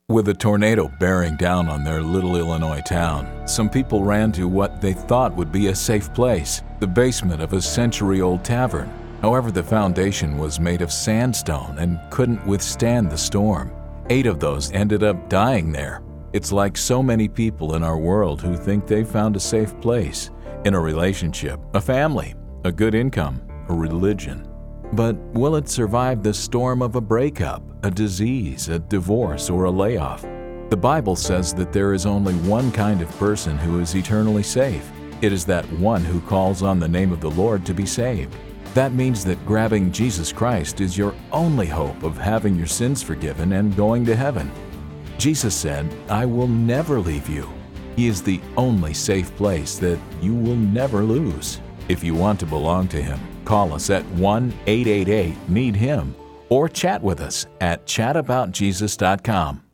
With a tornado bearing down on their little Illinois town, some people ran to what they thought would be a safe place, the basement of a century-old tavern. However, the foundation was made of sandstone and couldn't withstand the storm. 8 of those ended up dying there. It's like so many people in our world who think they've found a safe place, in a relationship, a family, a good income, a religion. But will it survive the storm of a breakup, a disease, a divorce, or a layoff? The Bible says that there is only one kind of person who is eternally safe. It is that one who calls on the name of the Lord to be saved. That means that grabbing Jesus Christ is your only hope of having your sins forgiven and going to heaven. Jesus said, "I will never leave you." He is the only safe place that you will never lose. If you want to belong to Him, call us at 1-888-NEED-HIM or chat with us at chataboutjesus.com.